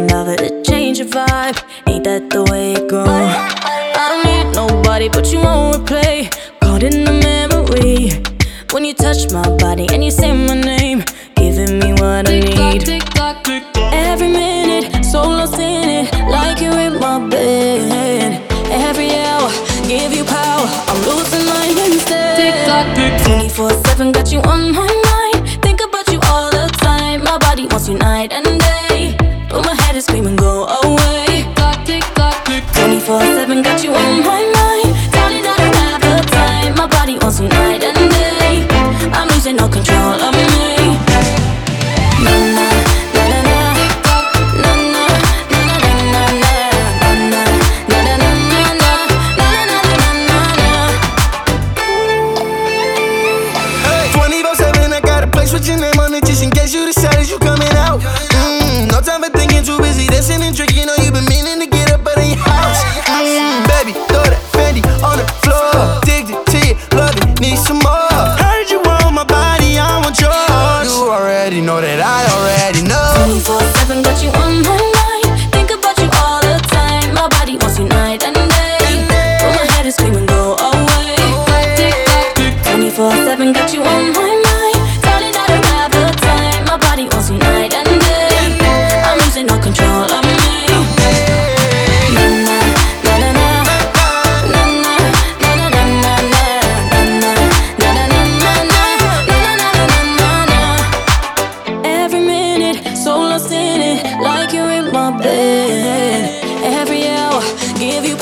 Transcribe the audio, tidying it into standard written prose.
lover to change your vibe. Ain't that the way it goes? I don't need nobody but you on replay. Caught in the memory when you touch my body and you say my name, giving me what I need. Every minute, so lost in it, like you're in my bed. Every hour, give you power, I'm losing mine instead. 24/7, got you on my mind. Think about you all the time. My body wants you night and day, but my head is screaming, go away. 24/7, got you on my mind. Darling, I don't have the time. My body wants you night and day. I'm losing all control of me. Na na na na na. Na na na na na na. Na na na na na na. Na na na na na. 24/7, I got a place with your name on it, just in case you decided you coming out. No time for thinking, too busy dancing and drinking. Know you been meaning to get up out of your house. Baby, throw that Fendi on the floor. Addicted to you, love it, need some more. Heard you want my body, I want yours. You already know that I already know. 24/7, got you on my mind. Think about you all the time. My body wants you night and day, but my head is screaming, go away. 24/7, got you on my mind. Darling, I don't have the time. My body wants you night and day. I'm losing all control of me. Na na na na na. Na na na na na na. Na na na na na na. Na na na na na. Every minute, so lost in it, like you're in my bed. Every hour, give you